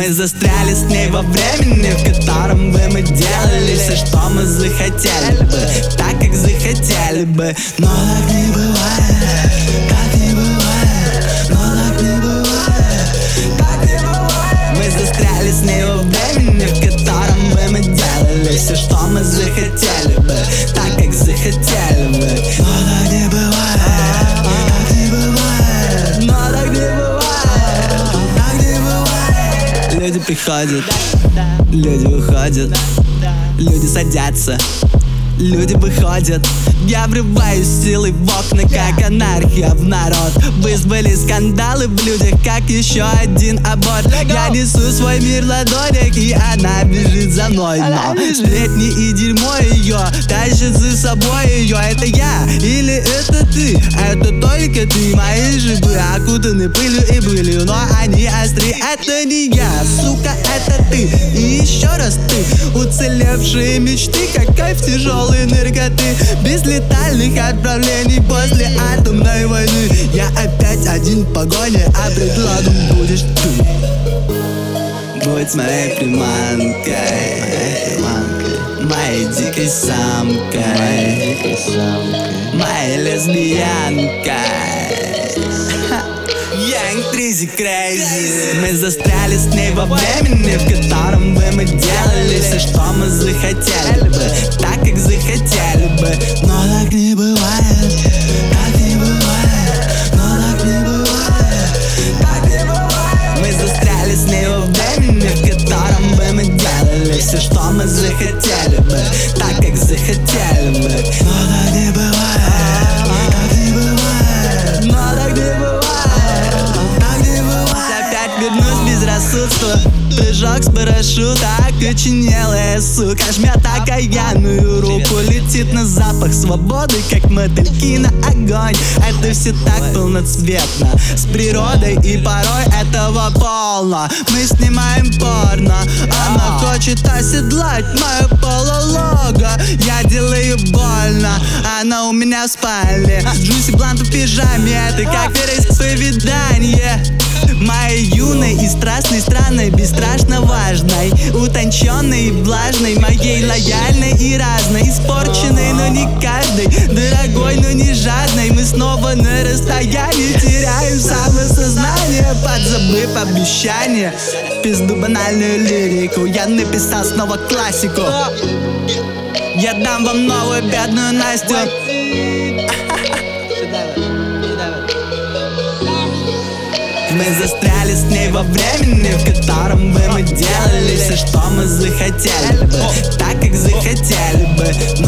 Мы застряли с ней во времени, в котором бы мы делали все, что мы захотели бы, так как захотели бы. Но так не бывает, так не бывает, но так не бывает, так не бывает. Мы застряли с ней во времени, в котором бы мы делали все, что мы захотели бы, так как захотели бы. Но так не бывает, так не бывает, но так не бывает, так не бывает. Люди приходят, люди уходят, люди садятся, люди выходят. Я врываюсь силой в окна, как анархия в народ. Вызвали скандалы в людях, как еще один аборт. Я несу свой мир в ладонях, и она бежит за мной. Но сплетни и дерьмо ее тащит за собой ее. Это я или это ты? Это только ты. Мои жибы окутаны пылью и былью, но они остры. Это не я, сука, это ты. И еще раз ты. Уцелевшие мечты, как кайф тяжелой наркоты. Без летальных отправлений после атомной войны. Я опять один в погоне, а предлагом будешь ты. Будь моей приманкой, моей дикой самкой, моей лесбиянкой. Young Trizy Crazy. Мы застряли с ней во времени, в котором бы мы делали все, что мы захотели бы, так как захотели бы. Но так не бывает, так не бывает, но так не бывает, так не бывает. Мы застряли с ней во времени, в котором бы мы делали все, что мы захотели бы, так как захотели бы. Но так не бывает, так не бывает, но так не бывает. Вернусь без рассудства, прыжок с парашюта. Окоченелая сука жмет окаянную руку, летит на запах свободы, как мотыльки на огонь. Это все так полноцветно, с природой, и порой этого полно. Мы снимаем порно, она хочет оседлать мое полулого. Я делаю больно, она у меня в спальне. Джуси блант в пижаме, это как вероисповедание. Моей юной и страстной, странной, бесстрашно важной, утонченной и влажной, моей лояльной и разной, испорченной, но не каждой, дорогой, но не жадной. Мы снова на расстоянии теряем самосознание, подзабыв обещания. Пизду банальную лирику, я написал снова классику. Я дам вам новую бедную Настю. Мы застряли с ней во времени, в котором бы мы делали все, что мы захотели бы, так как захотели бы.